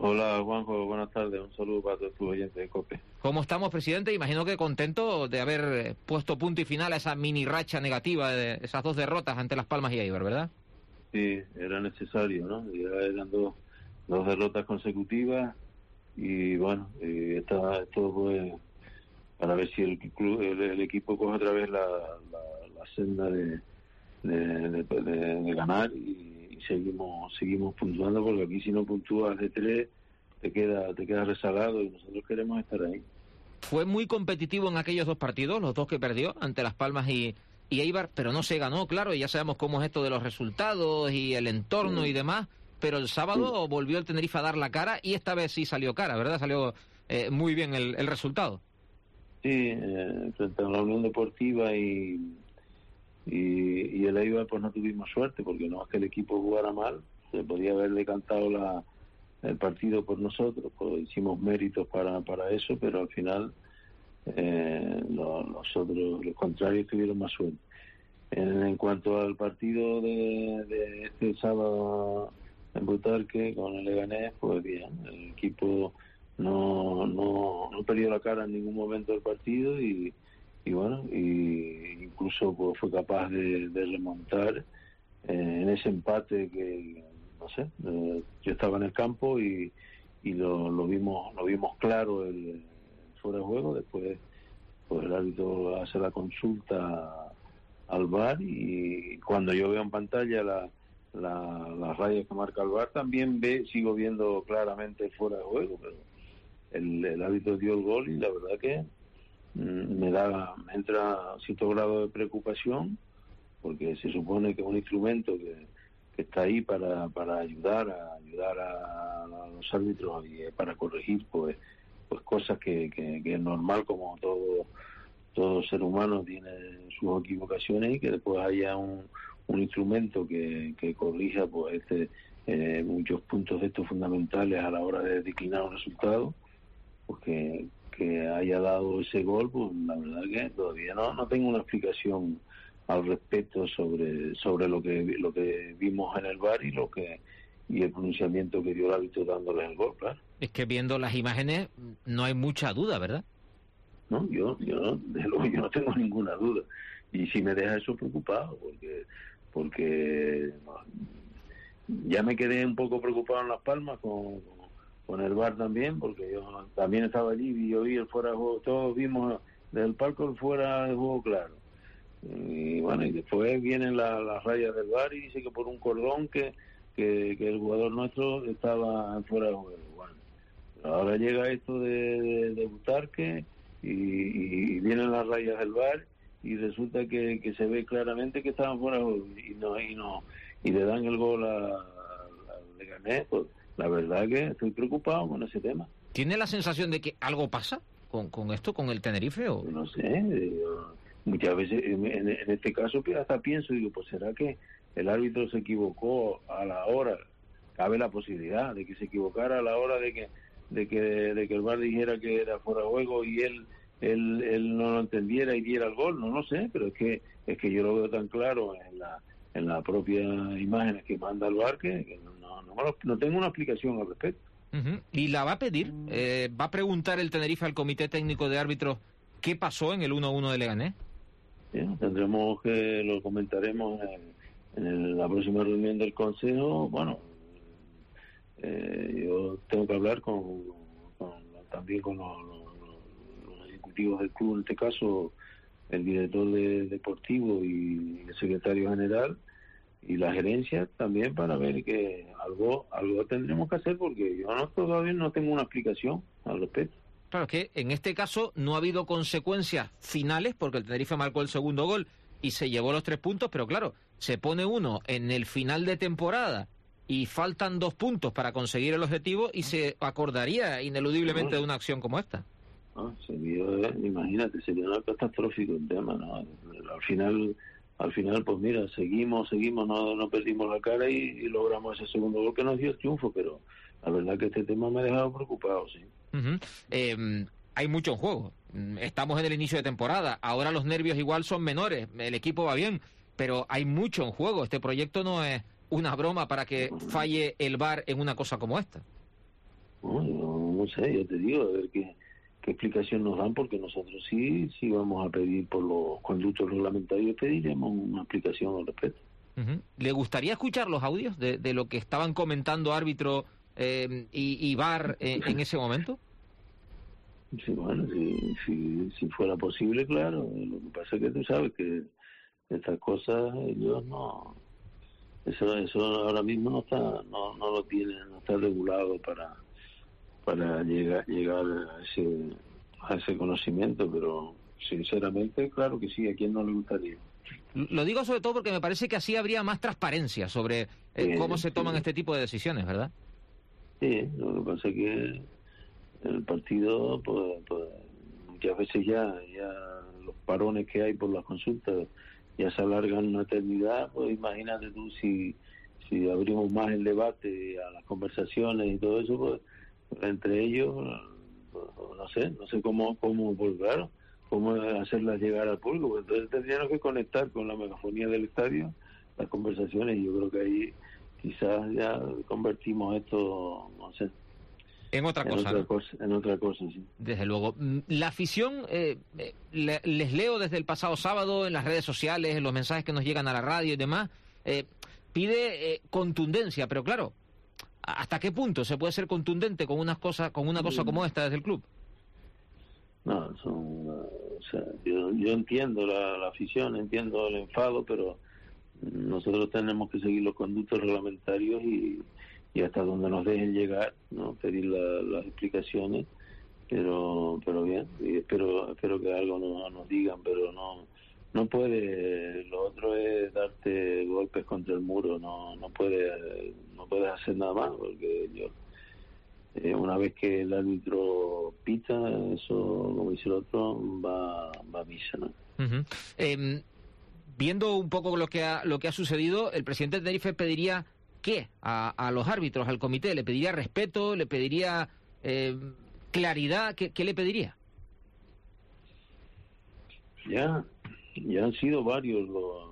Hola Juanjo, buenas tardes, un saludo para todos tus oyentes de COPE. ¿Cómo estamos, presidente? Imagino que contento de haber puesto punto y final a esa mini racha negativa de esas 2 derrotas ante Las Palmas y Eibar, ¿verdad? Sí, era necesario, ¿no? Ya eran dos derrotas consecutivas y bueno, esto pues para ver si el equipo coge otra vez la senda de ganar y seguimos puntuando, porque aquí si no puntúas de 3 te quedas rezagado y nosotros queremos estar ahí. Fue muy competitivo en aquellos 2 partidos, los 2 que perdió ante Las Palmas y Eibar, pero no se ganó, claro, y ya sabemos cómo es esto de los resultados y el entorno y demás, pero el sábado volvió el Tenerife a dar la cara y esta vez sí salió cara, ¿verdad? Salió muy bien el resultado. Sí, frente a la Unión Deportiva y el Eibar pues no tuvimos suerte, porque no es que el equipo jugara mal, se podía haber decantado el partido por nosotros, pues hicimos méritos para eso, pero al final los contrarios tuvieron más suerte. En cuanto al partido de este sábado en Butarque con el Leganés, pues bien, el equipo no perdió la cara en ningún momento del partido y bueno, y incluso pues fue capaz de remontar en ese empate que no sé, yo estaba en el campo y lo vimos claro el fuera de juego. Después pues el árbitro hace la consulta al VAR y cuando yo veo en pantalla las rayas que marca el VAR también sigo viendo claramente fuera de juego, pero el árbitro dio el gol y la verdad que me entra cierto grado de preocupación, porque se supone que es un instrumento que está ahí para ayudar a los árbitros y para corregir pues cosas que es normal, como todo ser humano tiene sus equivocaciones, y que después haya un instrumento que corrija pues muchos puntos de estos fundamentales a la hora de declinar un resultado, pues que haya dado ese gol. Pues la verdad que todavía no tengo una explicación al respecto sobre lo que vimos en el VAR y el pronunciamiento que dio el árbitro dándoles el gol, claro. Es que viendo las imágenes no hay mucha duda, ¿verdad? No, yo no tengo ninguna duda, y si me deja eso preocupado, porque ya me quedé un poco preocupado en Las Palmas con el VAR también, porque yo también estaba allí y yo vi el fuera de juego, todos vimos del palco el fuera de juego claro. Y bueno, y después vienen las rayas del VAR y dice que por un cordón que el jugador nuestro estaba fuera de juego. Bueno, ahora llega esto de Butarque y vienen las rayas del VAR y resulta que se ve claramente que estaban fuera de juego y le dan el gol a Leganés. Pues la verdad que estoy preocupado con ese tema. ¿Tiene la sensación de que algo pasa con esto, con el Tenerife? ¿O? No sé, muchas veces en este caso hasta pienso, digo, pues será que el árbitro se equivocó a la hora, cabe la posibilidad de que se equivocara a la hora de que el VAR dijera que era fuera de juego y él no lo entendiera y diera el gol, no lo sé, pero es que yo lo veo tan claro en la propia imágenes que manda el VAR que no tengo una explicación al respecto. Uh-huh. ¿Y la va a pedir? ¿Va a preguntar el Tenerife al Comité Técnico de Árbitros qué pasó en el 1-1 de Leganés? Tendremos que lo comentaremos en la próxima reunión del Consejo. Bueno, yo tengo que hablar también con los ejecutivos del club, en este caso el director deportivo y el secretario general y la gerencia también, para ver que algo tendremos que hacer, porque yo todavía no tengo una explicación al respecto. Claro, que en este caso no ha habido consecuencias finales, porque el Tenerife marcó el segundo gol y se llevó los 3 puntos, pero claro, se pone uno en el final de temporada y faltan 2 puntos para conseguir el objetivo y se acordaría ineludiblemente de una acción como esta. Imagínate, sería catastrófico el tema, ¿no? Al final, pues mira, seguimos, no perdimos la cara y logramos ese segundo gol que nos dio el triunfo, pero la verdad que este tema me ha dejado preocupado, sí. Uh-huh. Hay mucho en juego. Estamos en el inicio de temporada. Ahora los nervios igual son menores. El equipo va bien, pero hay mucho en juego. Este proyecto no es una broma para que falle el VAR en una cosa como esta. No sé, ya te digo, a ver qué explicación nos dan, porque nosotros sí vamos a pedir por los conductos reglamentarios, pediremos una explicación al respecto. ¿Le gustaría escuchar los audios de lo que estaban comentando árbitro y VAR en ese momento? Sí, bueno, si fuera posible, claro. Lo que pasa es que tú sabes que estas cosas ellos no, eso ahora mismo no lo tienen, no está regulado para llegar a ese conocimiento, pero sinceramente, claro que sí, a quién no le gustaría. Lo digo sobre todo porque me parece que así habría más transparencia sobre cómo se toman este tipo de decisiones, ¿verdad? Sí, lo que pasa es que el partido, pues muchas veces ya los parones que hay por las consultas ya se alargan una eternidad. Pues imagínate tú si abrimos más el debate a las conversaciones y todo eso, pues entre ellos, pues, no sé cómo volver, cómo hacerlas llegar al público. Entonces tendríamos que conectar con la megafonía del estadio las conversaciones, y yo creo que ahí quizás ya convertimos esto, no sé, en otra cosa. En otra cosa, sí. Desde luego. La afición, les leo desde el pasado sábado en las redes sociales, en los mensajes que nos llegan a la radio y demás, pide contundencia, pero claro, ¿hasta qué punto se puede ser contundente con una cosa como esta desde el club? No, yo entiendo la afición, entiendo el enfado, pero nosotros tenemos que seguir los conductos reglamentarios y hasta donde nos dejen llegar, ¿no? Pedir las explicaciones, pero bien, y espero que algo nos digan, pero no puede, lo otro es darte golpes contra el muro, no puedes hacer nada más, porque una vez que el árbitro pita, eso, como dice el otro, va a misa, ¿no? Viendo un poco lo que ha sucedido, el presidente de Tenerife pediría ¿qué? A los árbitros, al comité, ¿le pediría respeto? ¿Le pediría claridad? ¿Qué le pediría? Ya han sido varios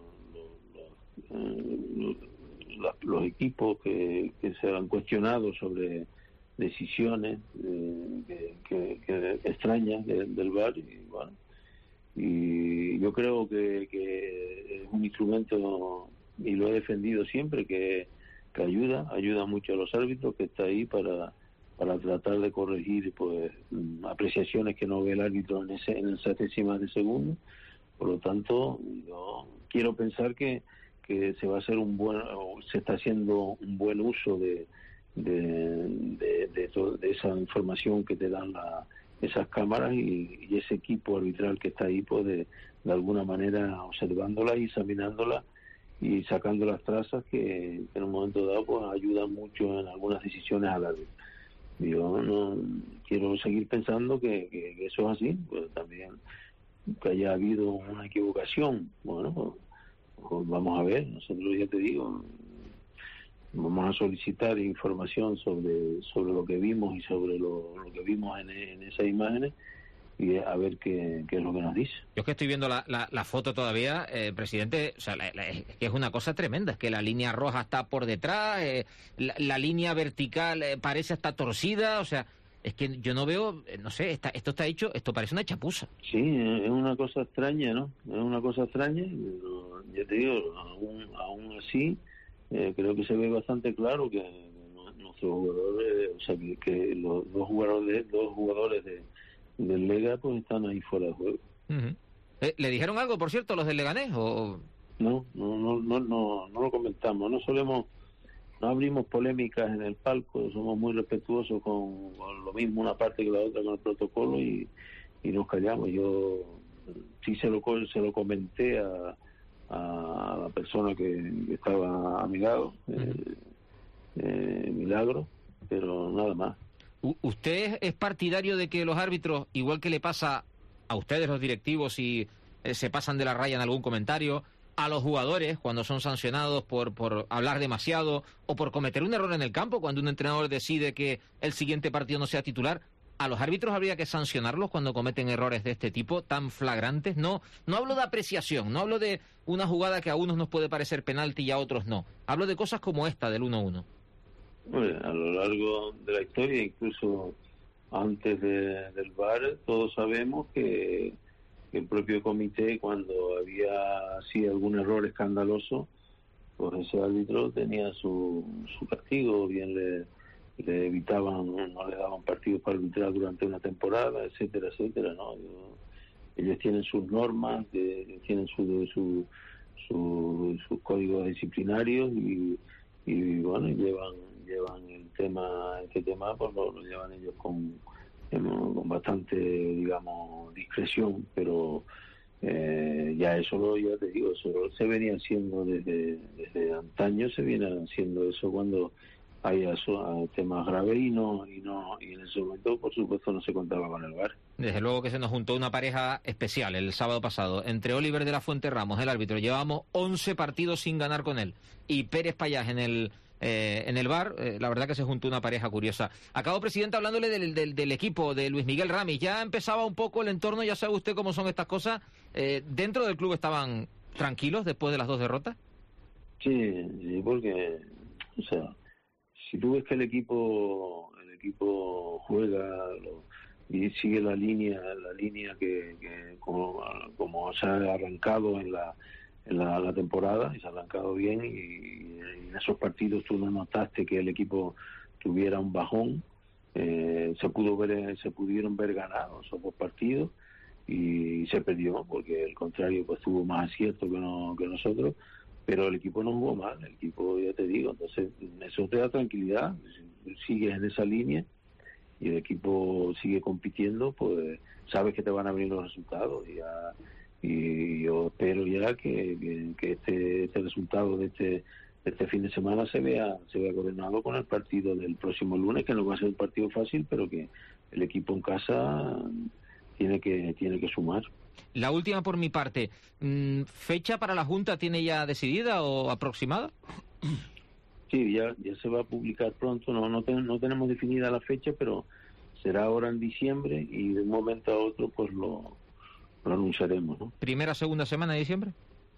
los equipos que se han cuestionado sobre decisiones que extrañas del VAR, y bueno, y yo creo que es un instrumento, y lo he defendido siempre, que ayuda mucho a los árbitros, que está ahí para tratar de corregir pues apreciaciones que no ve el árbitro en esas décimas de segundo. Por lo tanto, yo quiero pensar que se va a hacer se está haciendo un buen uso de esa información que te dan esas cámaras y ese equipo arbitral que está ahí, pues de alguna manera observándola y examinándola y sacando las trazas que en un momento dado pues ayudan mucho en algunas decisiones al árbitro. Yo no quiero seguir pensando que eso es así, pues también que haya habido una equivocación, bueno, pues vamos a ver, nosotros ya te digo, vamos a solicitar información sobre lo que vimos y sobre lo que vimos en esas imágenes, y a ver qué es lo que nos dice. Yo es que estoy viendo la foto todavía, presidente, o sea, es que es una cosa tremenda, es que la línea roja está por detrás, la línea vertical parece hasta torcida, o sea, es que yo no veo, no sé, esto está hecho, esto parece una chapuza. Sí, es una cosa extraña, ¿no? Es una cosa extraña, pero ya te digo, aún así, creo que se ve bastante claro que nuestros jugadores, o sea, que los dos jugadores del Lega pues están ahí fuera de juego. ¿Le dijeron algo, por cierto, los del Leganés? ¿O? No lo comentamos, no abrimos polémicas en el palco, somos muy respetuosos con lo mismo una parte que la otra con el protocolo, y nos callamos. Yo sí se lo comenté a la persona que estaba a mi lado, Milagro, pero nada más. ¿Usted es partidario de que los árbitros, igual que le pasa a ustedes los directivos si se pasan de la raya en algún comentario, a los jugadores cuando son sancionados por hablar demasiado o por cometer un error en el campo, cuando un entrenador decide que el siguiente partido no sea titular, a los árbitros habría que sancionarlos cuando cometen errores de este tipo tan flagrantes? No hablo de apreciación, no hablo de una jugada que a unos nos puede parecer penalti y a otros no. Hablo de cosas como esta del 1-1. Bueno, a lo largo de la historia, incluso antes del VAR, todos sabemos que el propio comité, cuando había así algún error escandaloso, pues ese árbitro tenía su castigo, bien le evitaban, no le daban partidos para arbitrar durante una temporada, etcétera, etcétera, ¿no? Ellos tienen sus normas, tienen sus códigos disciplinarios y bueno, llevan este tema pues lo llevan ellos con bastante, digamos, discreción, pero ya te digo, eso se venía haciendo desde antaño, se viene haciendo eso cuando haya temas graves y en ese momento, por supuesto, no se contaba con el VAR. Desde luego que se nos juntó una pareja especial el sábado pasado entre Oliver de la Fuente Ramos, el árbitro. Llevábamos 11 partidos sin ganar con él, y Pérez Payás en el VAR. La verdad que se juntó una pareja curiosa. Acabo, presidente, hablándole del equipo de Luis Miguel Ramis. Ya empezaba un poco el entorno, ya sabe usted cómo son estas cosas. ¿Dentro del club estaban tranquilos después de las 2 derrotas? Sí, porque, o sea, si tú ves que el equipo juega y sigue la línea que como se ha arrancado en la temporada, y se ha arrancado bien, y en esos partidos tú no notaste que el equipo tuviera un bajón. Se pudieron ver ganados esos 2 partidos y se perdió porque el contrario pues tuvo más acierto que nosotros, pero el equipo no jugó mal, el equipo, ya te digo, entonces eso te da tranquilidad, sigues en esa línea y el equipo sigue compitiendo, pues sabes que te van a venir los resultados, y yo espero ya que este resultado de este fin de semana se vea coordinado con el partido del próximo lunes, que no va a ser un partido fácil, pero que el equipo en casa tiene que sumar. La última por mi parte, ¿fecha para la Junta tiene ya decidida o aproximada? Sí, ya se va a publicar pronto, no tenemos definida la fecha, pero será ahora en diciembre y de un momento a otro pues lo anunciaremos, ¿no? ¿Primera, segunda semana de diciembre?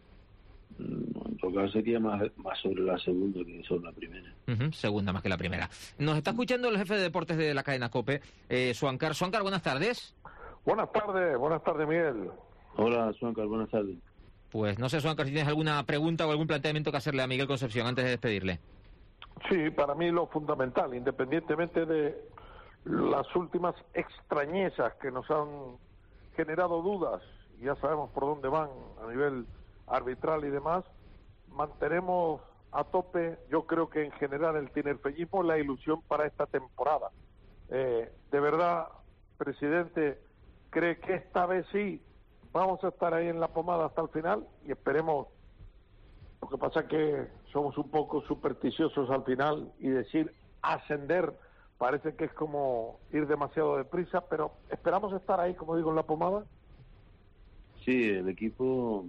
En todo caso sería más sobre la segunda que sobre la primera. Segunda más que la primera. Nos está escuchando el jefe de deportes de la cadena COPE, Suancar. Suancar, buenas tardes. Buenas tardes, Miguel. Hola, Suancar, buenas tardes. Pues no sé, Suancar, si tienes alguna pregunta o algún planteamiento que hacerle a Miguel Concepción antes de despedirle. Sí, para mí lo fundamental, independientemente de las últimas extrañezas que nos han generado dudas, ya sabemos por dónde van a nivel arbitral y demás, mantenemos a tope, yo creo que en general el tinerfeñismo, la ilusión para esta temporada. De verdad, presidente, ¿cree que esta vez sí vamos a estar ahí en la pomada hasta el final? Y esperemos. Lo que pasa es que somos un poco supersticiosos al final y decir ascender parece que es como ir demasiado deprisa, pero esperamos estar ahí, como digo, en la pomada. Sí, el equipo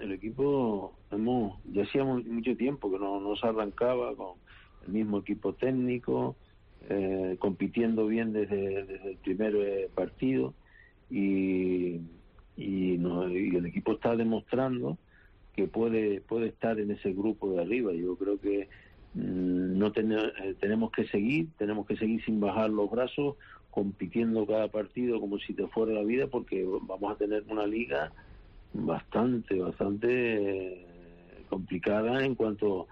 ya hacíamos mucho tiempo que no se arrancaba con el mismo equipo técnico, compitiendo bien desde el primer partido, y el equipo está demostrando que puede estar en ese grupo de arriba. Yo creo que tenemos que seguir sin bajar los brazos, compitiendo cada partido como si te fuera la vida, porque vamos a tener una liga bastante complicada en cuanto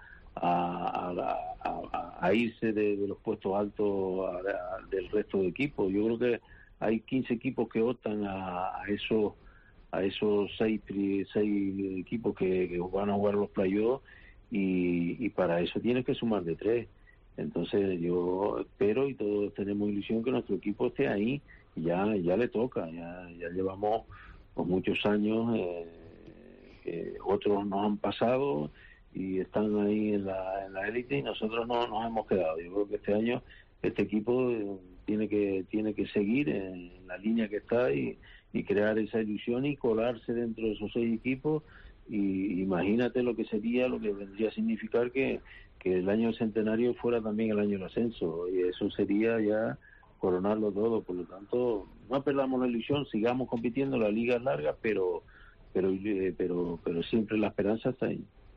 a irse de los puestos altos del resto de equipos. Yo creo que hay 15 equipos que optan a esos 6 equipos que van a jugar los playoffs, y para eso tienes que sumar de 3. Entonces yo espero, y todos tenemos ilusión, que nuestro equipo esté ahí. Ya le toca, ya llevamos muchos años, que otros nos han pasado y están ahí en la élite, y nosotros no nos hemos quedado. Yo creo que este año este equipo tiene que seguir en la línea que está y crear esa ilusión y colarse dentro de esos 6 equipos. Y imagínate lo que vendría a significar que el año centenario fuera también el año del ascenso, y eso sería ya coronarlo todo. Por lo tanto, no perdamos la ilusión, sigamos compitiendo. La liga es larga, pero siempre la esperanza está ahí.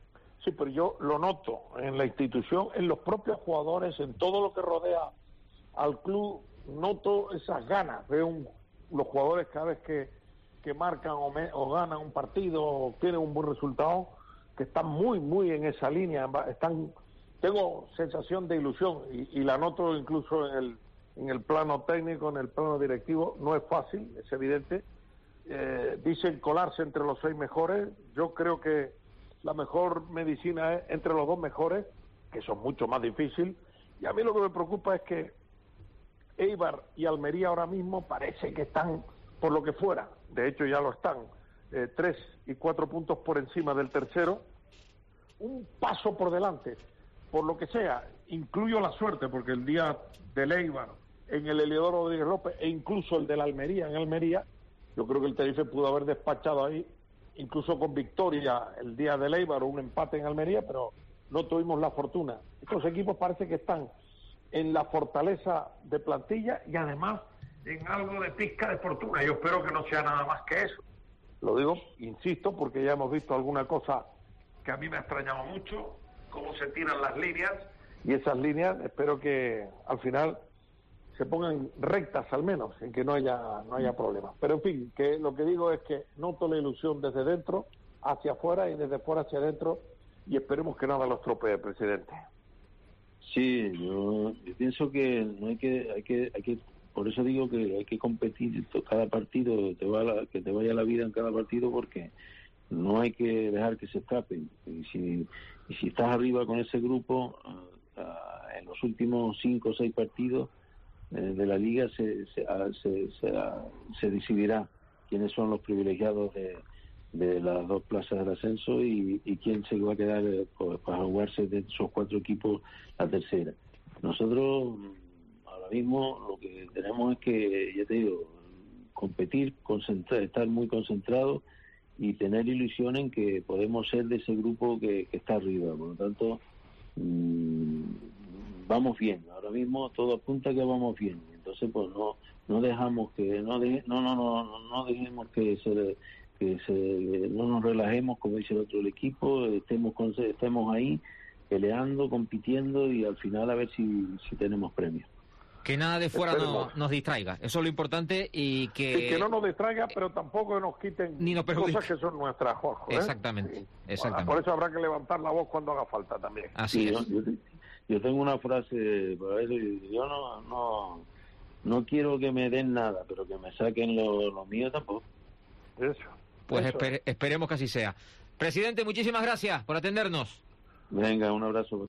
Sí, pero yo lo noto en la institución, en los propios jugadores, en todo lo que rodea al club, noto esas ganas. Veo los jugadores cada vez que marcan o ganan un partido o tienen un buen resultado, que están muy en esa línea. Tengo sensación de ilusión y la noto incluso en el plano técnico, en el plano directivo. No es fácil, es evidente. Dicen colarse entre los 6 mejores. Yo creo que la mejor medicina es entre los 2 mejores, que son mucho más difícil. Y a mí lo que me preocupa es que Eibar y Almería ahora mismo parece que están por lo que fuera. De hecho ya lo están, 3 y 4 puntos por encima del tercero, un paso por delante, por lo que sea. Incluyo la suerte, porque el día del Eibar en el Heliodoro Rodríguez López e incluso el de la Almería en Almería, yo creo que el Tenerife pudo haber despachado ahí, incluso con victoria el día del Eibar o un empate en Almería, pero no tuvimos la fortuna. Estos equipos parece que están en la fortaleza de plantilla y además en algo de pizca de fortuna. Yo espero que no sea nada más que eso. Lo digo, insisto, porque ya hemos visto alguna cosa que a mí me ha extrañado mucho, cómo se tiran las líneas, y esas líneas espero que al final se pongan rectas al menos, en que no haya problemas. Pero en fin, que lo que digo es que noto la ilusión desde dentro hacia afuera y desde fuera hacia adentro, y esperemos que nada los estropee, presidente. Sí, yo pienso que no hay que por eso digo que hay que competir cada partido, que te vaya la vida en cada partido, porque no hay que dejar que se escapen. Y si estás arriba con ese grupo, en los últimos 5 o 6 partidos de la liga se decidirá quiénes son los privilegiados de las 2 plazas del ascenso y quién se va a quedar para jugarse de esos 4 equipos la tercera. Nosotros ahora mismo lo que tenemos es que, ya te digo, competir, estar muy concentrados y tener ilusión en que podemos ser de ese grupo que está arriba. Por lo tanto, vamos bien. Ahora mismo todo apunta a que vamos bien. Entonces, pues no dejemos que no dejemos no nos relajemos, como dice el otro el equipo, estemos ahí peleando, compitiendo y al final a ver si tenemos premios. Que nada de fuera nos distraiga, eso es lo importante, y que no nos distraiga, pero tampoco nos quiten ni nos cosas que son nuestras, Jorge, ¿eh? Exactamente, sí. exactamente. Por eso habrá que levantar la voz cuando haga falta también. Así es. Yo tengo una frase para eso, yo no quiero que me den nada, pero que me saquen lo mío tampoco. Eso. Pues esperemos que así sea. Presidente, muchísimas gracias por atendernos. Venga, un abrazo.